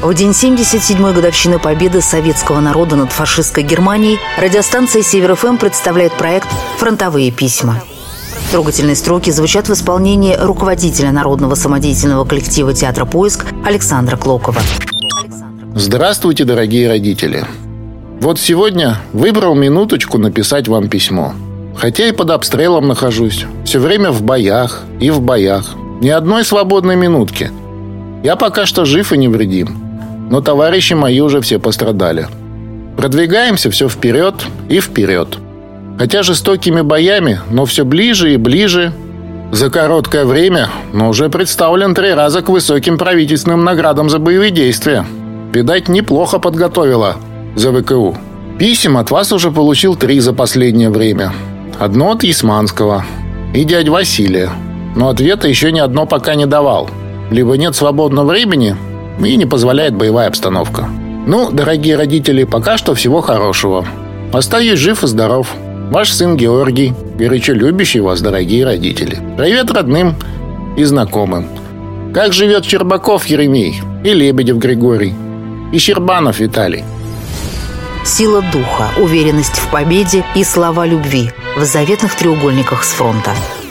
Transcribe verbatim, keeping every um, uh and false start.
В день семьдесят седьмой годовщины победы советского народа над фашистской Германией радиостанция «Север эф эм» представляет проект «Фронтовые письма». Трогательные строки звучат в исполнении руководителя народного самодеятельного коллектива театра «Поиск» Александра Клокова. Здравствуйте, дорогие родители! Вот сегодня выбрал минуточку написать вам письмо. Хотя и под обстрелом нахожусь. Все время в боях и в боях. Ни одной свободной минутки. Я пока что жив и невредим. Но товарищи мои уже все пострадали. Продвигаемся все вперед и вперед. Хотя жестокими боями, но все ближе и ближе. За короткое время, но уже представлен три раза к высоким правительственным наградам за боевые действия. Видать, неплохо подготовила зэ вэ ка у. Писем от вас уже получил три за последнее время. Одно от Ясманского и дядь Василия. Но ответа еще ни одно пока не давал. Либо нет свободного времени, и не позволяет боевая обстановка. Ну, дорогие родители, пока что всего хорошего. Остаюсь жив и здоров. Ваш сын Георгий, горячо любящий вас, дорогие родители. Привет родным и знакомым. Как живет Щербаков Еремей и Лебедев Григорий и Щербанов Виталий. Сила духа, уверенность в победе и слова любви в заветных треугольниках с фронта.